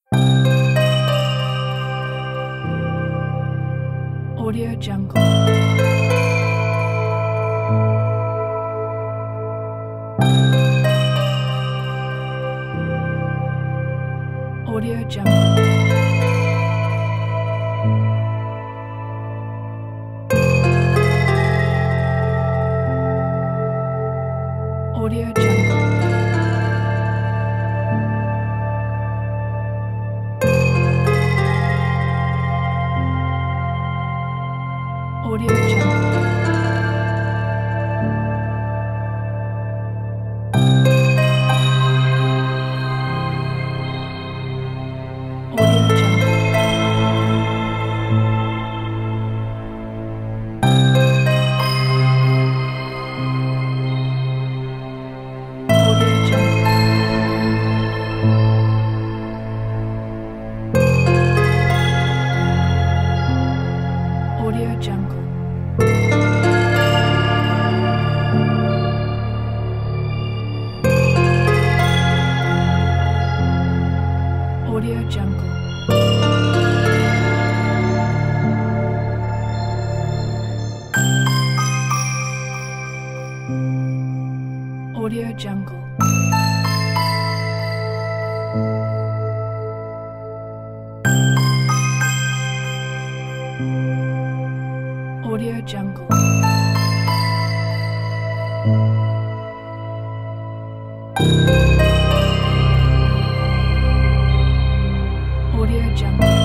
Audio Jungle. Audio Jungle. Audio Jungle. Audio Jungle. Audio Jungle. Audio Jungle. Audio Jungle. Audio Jungle. Audio Jungle. Audio Jungle. Audio Jungle.